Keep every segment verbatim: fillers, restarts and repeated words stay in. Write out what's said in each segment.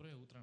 Доброе утро.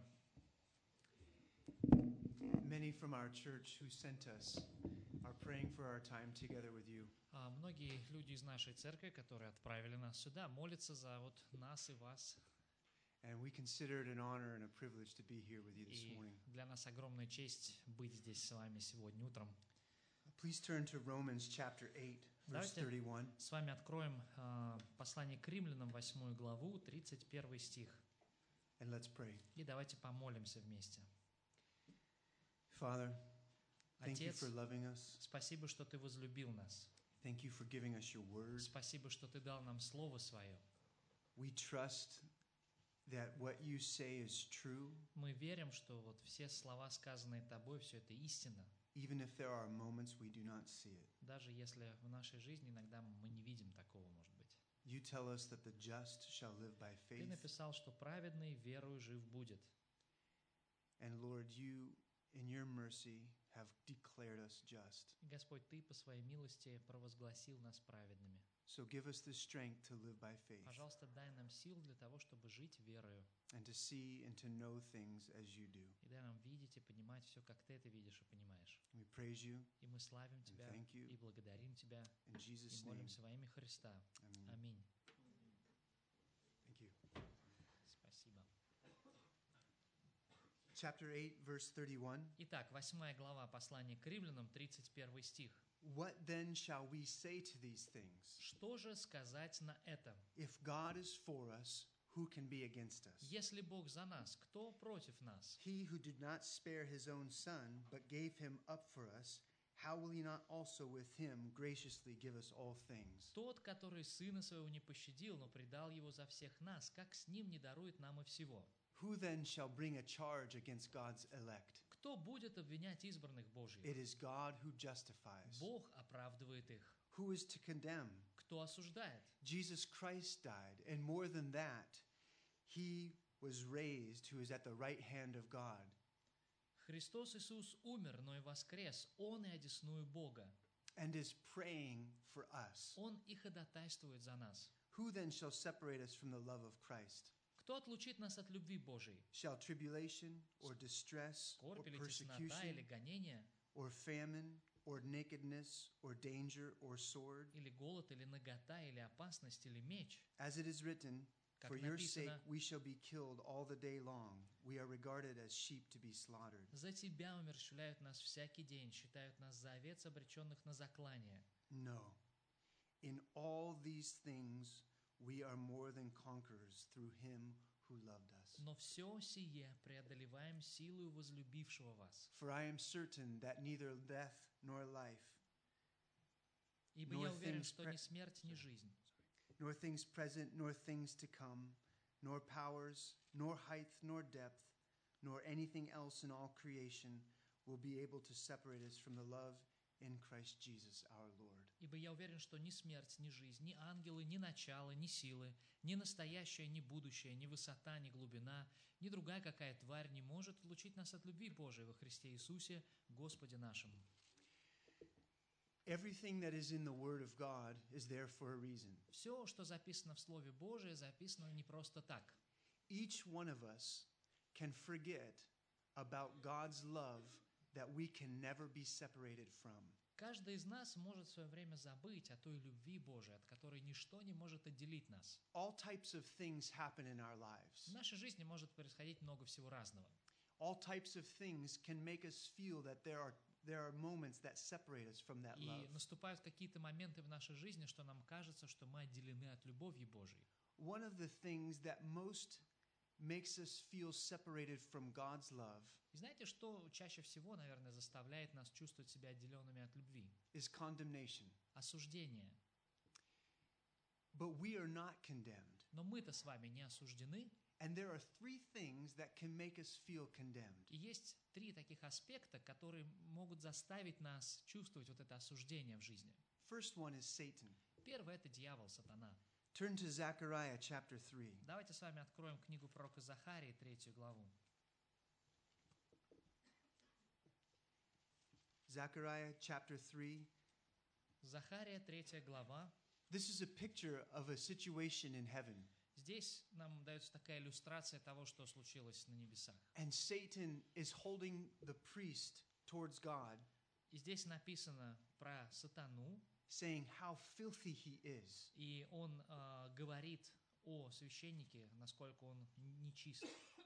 Many from our church who sent us are praying for our time together with you. А многие люди из нашей церкви, которые отправили нас сюда, молятся за вот нас и вас. And we consider it an honor and a privilege to be here with you this И morning. для нас огромная честь быть здесь с вами сегодня утром. Please turn to Romans chapter eight, verse Давайте thirty-one. с вами откроем а, послание к Римлянам, восьмую главу, тридцать первый стих. And let's pray. И давайте помолимся вместе. Father, thank you Отец, for loving us. спасибо, что Ты возлюбил нас. Thank you for giving us your word. Спасибо, что Ты дал нам Слово Свое. We trust that what you say is true, Мы верим, что вот все слова, сказанные Тобой, все это истина, even if there are moments we do not see it. даже если в нашей жизни иногда мы не видим такого, может быть. You tell us that the just shall live by Ты faith. написал, что праведный верою жив будет. And Lord, you, in your mercy, have declared us just. И, Господь, Ты по Своей милости провозгласил нас праведными. So give us the strength to live by faith Пожалуйста, дай нам сил для того, чтобы жить верою. and to see and to know things as you do. И дай нам видеть и понимать все, как Ты это видишь и понимаешь. We praise you И мы славим Тебя thank you. и благодарим Тебя in и Jesus' name. молимся во имя Христа. Amen. Аминь. Thank you. Спасибо. Chapter eight, verse thirty-one. Итак, восьмая глава послания к Римлянам, тридцать первый стих. What then shall we say to these things? Что же сказать на это? If God is for us, who can be against us? Если Бог за нас, кто против нас? He who did not spare his own son, but gave him up for us, how will he not also with him graciously give us all things? Тот, который сына своего не пощадил, но предал его за всех нас, как с ним не дарует нам и всего? Who then shall bring a charge against God's elect? Кто будет обвинять избранных Божьих? It is God who justifies. Бог оправдывает их. Who is to condemn? Кто осуждает? Jesus Christ died, and more than that, he was raised, who is at the right hand of God. Христос Иисус умер, но и воскрес. Он и одесную Бога. And is praying for us. Он и ходатайствует за нас. Who then shall separate us from the love of Christ? Кто отлучит нас от любви Божией? Shall tribulation, or distress, or Скорбь или теснота, или persecution, гонение, or famine, or nakedness, or danger, or sword? или голод, или нагота, или опасность, или меч? As it is written, Как for your sake написано, we shall be killed all the day long. We are regarded as sheep to be slaughtered. За Тебя умерщвляют нас всякий день, считают нас за овец, обреченных на заклание. No. In all these things we are more than conquerors through him who loved us. Но все сие преодолеваем силою возлюбившего вас. For I am certain that neither death nor life, Ибо Nor я уверен, things что pre- ни смерть, ни жизнь, nor things present, nor things to come, nor powers, nor height, nor depth, nor anything else in all creation will be able to separate us from the love in Christ Jesus our Lord. ибо я уверен, что ни смерть, ни жизнь, ни ангелы, ни начало, ни силы, ни настоящее, ни будущее, ни высота, ни глубина, ни другая какая тварь не может отлучить нас от любви Божией во Христе Иисусе, Господе нашему. Everything that is in the Word of God is there for a reason. Все, что записано в Слове Божие, записано не просто так. Each one of us can forget about God's love that we can never be separated from. Каждый из нас может в свое время забыть о той любви Божией, от которой ничто не может отделить нас. All types of things happen in our В lives. нашей жизни может происходить много всего разного. All types of things can make us feel that there are there are moments that separate us from that И love. наступают какие-то моменты в нашей жизни, что нам кажется, что мы отделены от любови Божией. One of the things that most makes us feel separated from God's love И знаете, что чаще всего, наверное, заставляет нас чувствовать себя отделенными от любви? is condemnation. Осуждение. But we are not condemned. Но мы-то с вами не осуждены. And there are three things that can make us feel condemned. И есть три таких аспекта, которые могут заставить нас чувствовать вот это осуждение в жизни. First one is Satan. Первое – это дьявол, сатана. Turn to Zechariah chapter three. Давайте с вами откроем книгу пророка Захарии, третью главу. Zechariah chapter three. Захария, третья глава. This is a picture of a situation in heaven. Здесь нам дается такая иллюстрация того, что случилось на небесах. And Satan is holding the priest towards God, И здесь написано про сатану, saying how filthy he is. и он э, говорит о священнике, насколько он нечист.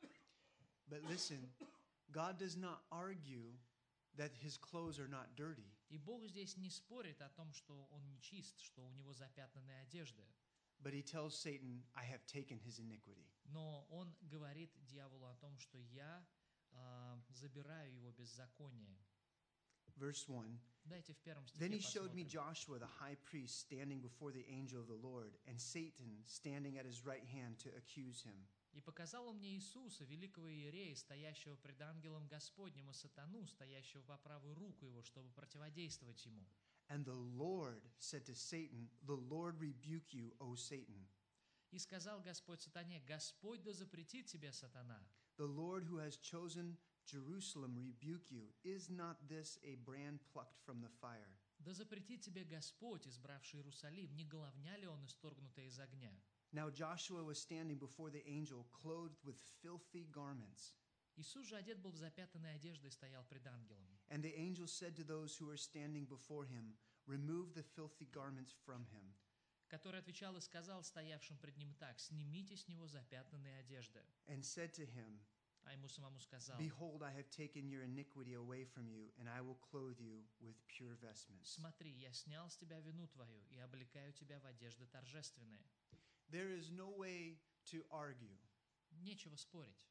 But listen, God does not argue that his clothes are not dirty. И Бог здесь не спорит о том, что он нечист, что у него запятнанные одежды. But he tells Satan, I have taken his iniquity. Но он говорит дьяволу о том, что я э, забираю его беззаконие. Verse one. Дайте в первом Then стихе he showed me посмотрим. Joshua the high priest standing before the angel of the Lord, and Satan standing at his right hand to accuse him. «И показал он мне Иисуса, великого иерея, стоящего пред ангелом Господним, и сатану, стоящего по правую руку его, чтобы противодействовать ему. And the Lord said to Satan, The Lord rebuke you, O Satan. И сказал Господь сатане: Господь да запретит тебе, сатана. The Lord who has chosen Jerusalem rebuke you. Is not this a brand plucked from the fire? Да запретит тебе Господь, избравший Иерусалим, не головня ли он, исторгнутая из огня?» Now Joshua was standing before the angel, clothed with filthy garments. Иисус же одет был в запятанные одежды и стоял пред ангелом. And the angel said to those who were standing before him, Remove the filthy garments from him. Который отвечал и сказал стоявшим пред ним так: «Снимите с него запятнанные одежды». And said to him, А ему самому сказал: Behold, I have taken your iniquity away from you, and I will clothe you with pure vestments. «Смотри, я снял с тебя вину твою и облекаю тебя в одежды торжественные». There is no way to argue. Нечего спорить.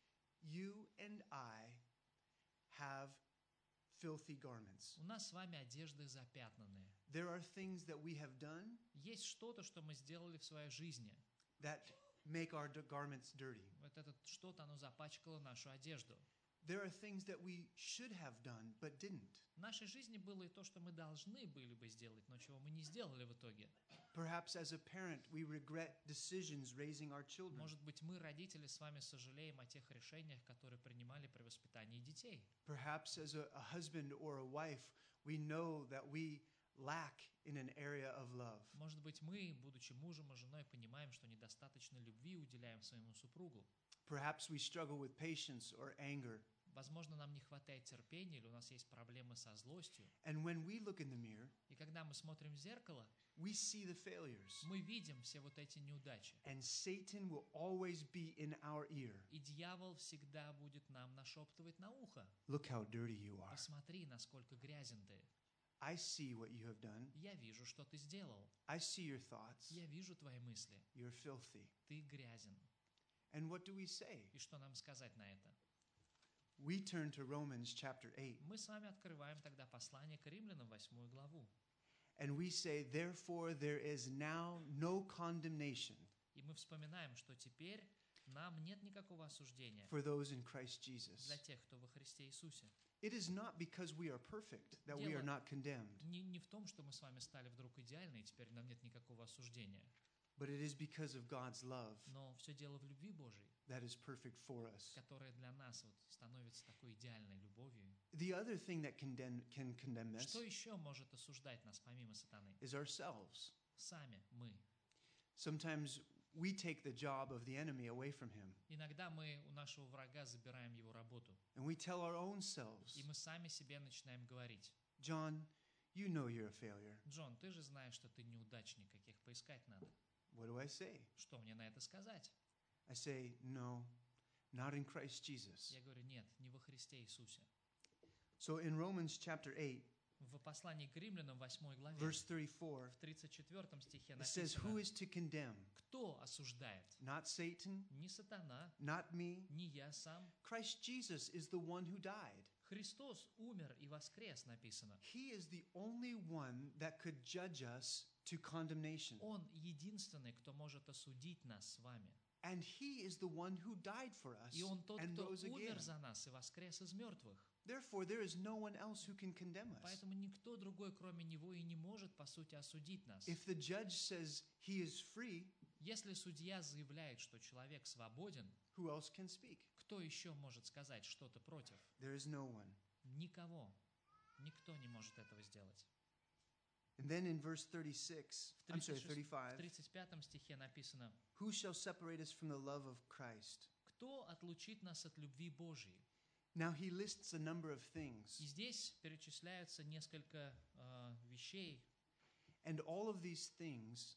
You and I have filthy garments. У нас с вами одежды запятнанные. There are things that we have done Есть что-то, что мы сделали в своей жизни. that make our d- garments dirty. Вот это что-то, оно запачкало нашу одежду. There are things that we should have done but didn't. В нашей жизни было и то, что мы должны были бы сделать, но чего мы не сделали в итоге. Perhaps as a parent, we regret decisions raising our children. Может быть, мы, родители, с вами сожалеем о тех решениях, которые принимали при воспитании детей. Perhaps as a, a husband or a wife, we know that we lack in an area of love. Может быть, мы, будучи мужем и женой, понимаем, что недостаточно любви уделяем своему супругу. Perhaps we struggle with patience or anger. Возможно, нам не хватает терпения, или у нас есть проблемы со злостью. And when we look in the mirror, И когда мы смотрим в зеркало, we see the failures. мы видим все вот эти неудачи. And Satan will always be in our ear. И дьявол всегда будет нам нашептывать на ухо: Look how dirty you are. «Посмотри, насколько грязен ты. I see what you have done. Я вижу, что ты сделал. I see your thoughts. Я вижу твои мысли. You're filthy. Ты грязен». And what do we say? И что нам сказать на это? We turn to Romans chapter eight, Мы с вами открываем тогда послание к Римлянам, восьмую главу. and we say, Therefore, there is now no condemnation И мы вспоминаем, что теперь нам нет никакого осуждения for those in Christ для Jesus. тех, кто во Христе Иисусе. It is not because we are perfect that we are not condemned, Не, не в том, что мы с вами стали вдруг идеальны, и теперь нам нет никакого осуждения. but it is because of God's love Но все дело в любви Божьей, that is perfect for us. которая для нас вот становится такой идеальной любовью. The other thing that condemn, can condemn us Что еще может осуждать нас помимо сатаны? is ourselves. Сами мы. Sometimes we take the job of the enemy away from him, Иногда мы у нашего врага забираем его работу, and we tell our own selves, и мы сами себе начинаем говорить: John, you know you're a failure. «Джон, ты же знаешь, что ты неудачник, каких поискать надо. What do I say? Что мне на это сказать?» I say, no, not in Christ Jesus. Я говорю: «Нет, не во Христе Иисусе». So in Romans chapter eight, В послании к Римлянам, восьмой главе, verse thirty-four, в тридцать четвёртом стихе it says, Who написано: is to condemn? «Кто осуждает? Not Satan, Не сатана, not me. не я сам. Christ Jesus is the one who died. Христос умер и воскрес», написано. He is the only one that could judge us to condemnation. Он единственный, кто может осудить нас с вами. And he is the one who died for us И Он тот, and кто rose again. умер за нас и воскрес из мертвых. Therefore, there is no one else who can condemn us. Поэтому никто другой, кроме Него, и не может, по сути, осудить нас. If the judge says he is free, Если судья заявляет, что человек свободен, who else can speak? кто еще может сказать что-то против? There is no one. Никого. Никто не может этого сделать. And then in verse thirty-six, В I'm sorry, тридцать шестом в thirty-five, тридцать пятом стихе написано: who shall separate us from the love of Christ? «Кто отлучит нас от любви Божьей?» Now he lists a number of И things, здесь перечисляются несколько э, вещей, and all of these things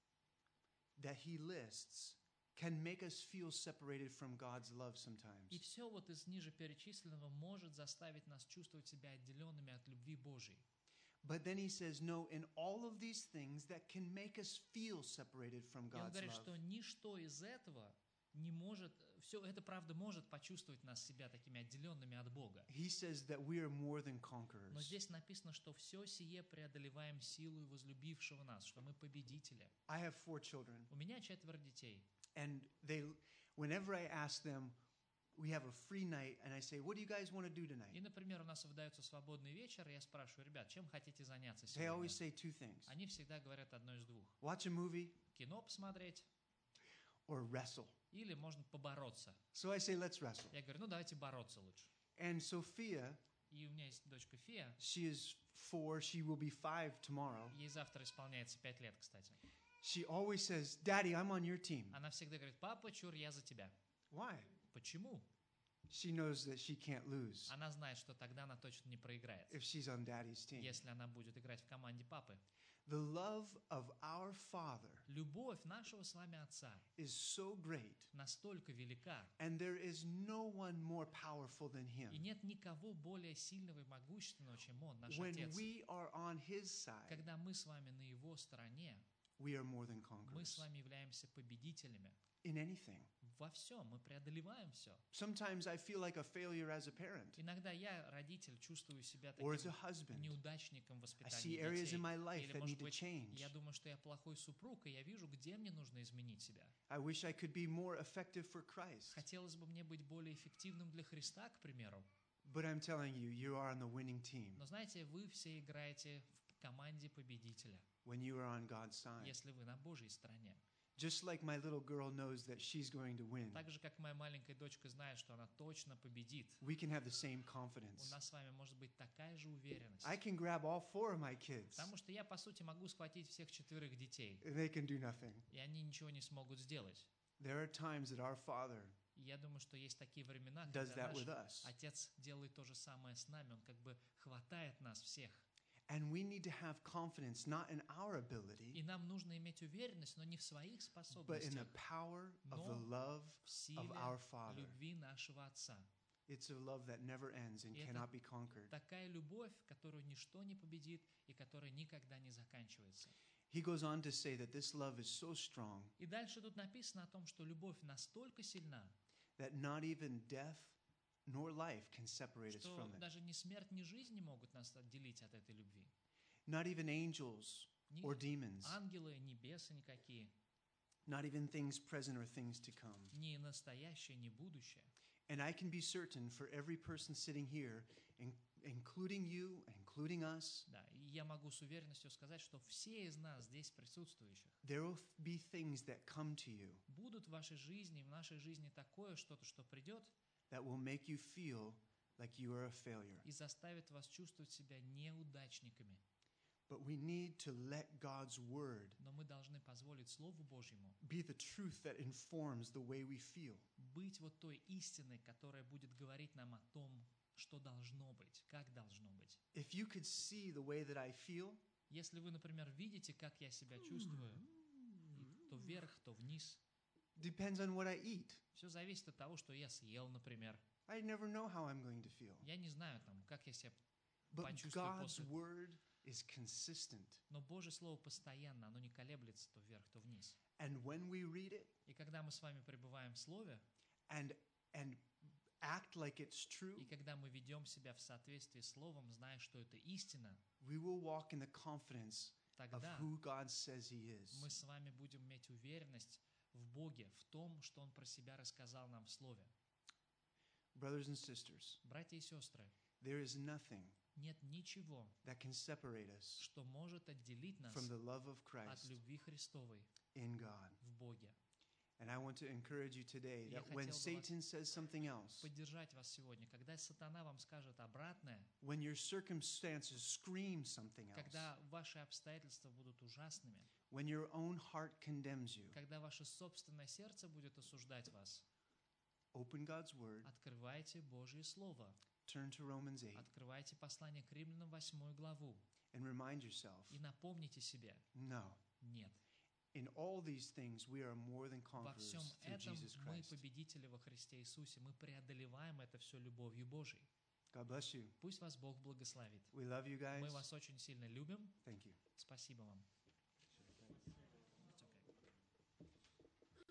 that he lists can make us feel separated from God's love sometimes. и все вот из ниже перечисленного может заставить нас чувствовать себя отделенными от любви Божьей. But then he says, no, in all of these things that can make us feel separated from И он God's говорит, love. что ничто из этого не может, все это, правда, может почувствовать нас себя такими отделенными от Бога. He says that we are more than Но conquerors. здесь написано, что все сие преодолеваем силой возлюбившего нас, что мы победители. I have four children, У меня четверо детей. and they, whenever I ask them, we have a free night, and I say, what do you guys want to do И, tonight? например, у нас выдается свободный вечер, и я спрашиваю: ребят, чем хотите заняться They always сегодня? say two things: Они всегда говорят одно из двух. watch a movie Кино посмотреть or wrestle. или можно побороться. So I say, let's wrestle. Я говорю: ну давайте бороться лучше. And Sophia, И у меня есть дочка Фия, she is four, she will be five tomorrow. ей завтра исполняется пять лет, кстати. She always says, Daddy, I'm on your team. Она всегда говорит: папа, чур, я за тебя. Why? Почему? She knows that she can't lose Она знает, что тогда она точно не проиграет, if she's on Daddy's team. если она будет играть в команде папы. The love of our Father Любовь нашего с вами Отца is so great, настолько велика, and there is no one more powerful than и Him. нет никого более сильного и могущественного, чем Он, наш When Отец. we are on His side, Когда мы с вами на Его стороне, we are more than мы с conquerors вами являемся победителями. in anything. Во всем мы преодолеваем все. Sometimes I feel like a failure as a parent Иногда я, родитель, чувствую себя or as таким a husband. неудачником в I воспитании see areas детей. in my life Или, that может need to быть, change. я думаю, что я плохой супруг, и я вижу, где мне нужно изменить себя. I wish I could be more effective for Christ. Хотелось бы мне быть более эффективным для Христа, к примеру. But I'm telling you, you are on the winning team Но знаете, вы все играете в команде победителя, when you are on God's side. если вы на Божьей стороне. Just like my little girl knows that she's going to win, Так же, как моя маленькая дочка знает, что она точно победит. we can have the same У confidence. нас с вами может быть такая же уверенность. I can grab all four of my kids, Потому что я, по сути, могу схватить всех четверых детей, and they can do nothing. и они ничего не смогут сделать. There are times that our Father И я думаю, что есть такие времена, does когда that with наш us. Отец делает то же самое с нами. Он как бы хватает нас всех. And we need to have confidence not in our И ability, нам нужно иметь уверенность, но не в своих but in способностях, the power of но the love в of силе our Father. любви нашего Отца. It's a love that never ends and И это cannot be conquered. Такая любовь, которую ничто не победит и которая никогда не заканчивается. He goes on to say that this love is so strong И дальше тут написано о том, что любовь настолько сильна, that not even death nor life can separate us что from it. даже ни смерть, ни жизнь не могут нас отделить от этой любви. Not even angels Ни or demons, ангелы, ни бесы никакие, not even things present or things to come. ни настоящее, ни будущее. And I can be certain for every person sitting here, in, including you, including us, Да, и я могу с уверенностью сказать, что все из нас здесь присутствующих there will be things that come to you будут в вашей жизни, в нашей жизни такое что-то, что придет that will make you feel like you are a failure. и заставит вас чувствовать себя неудачниками. But we need to let God's word Но мы должны позволить Слову Божьему be the truth that informs the way we feel. быть вот той истиной, которая будет говорить нам о том, что должно быть, как должно быть. If you could see the way that I feel, Если вы, например, видите, как я себя чувствую, и то вверх, то вниз, depends on what I eat. все зависит от того, что я съел, например. I never know how I'm going to feel. Я не знаю, там, как я себя But почувствую God's после. word is consistent. Но Божье Слово постоянно, оно не колеблется то вверх, то вниз. And when we read it И когда мы с вами пребываем в Слове, and and act like it's true, и когда мы ведем себя в соответствии с Словом, зная, что это истина, we will walk in the confidence of тогда who God says He is. мы с вами будем иметь уверенность в Боге, в том, что Он про себя рассказал нам в Слове. Brothers and sisters, Братья и сестры, there is nothing нет ничего, that can separate us что может отделить нас from the love of от Christ любви Христовой in God. в Боге. And I want to encourage you today Я that when хотел бы вас Satan says something else, поддержать вас сегодня. Когда сатана вам скажет обратное, when your circumstances scream something else, когда ваши обстоятельства будут ужасными, when your own heart condemns you, когда ваше собственное сердце будет осуждать вас, open God's word, открывайте Божье Слово, turn to Romans eight, открывайте послание к Римлянам восьмую главу and remind yourself, и напомните себе, no, нет, in all these things we are more than во всем conquerors through этом Jesus мы Christ. победители во Христе Иисусе, мы преодолеваем это все любовью Божией. God bless you. Пусть вас Бог благословит. We love you guys. Мы вас очень сильно любим. Thank you. Спасибо вам.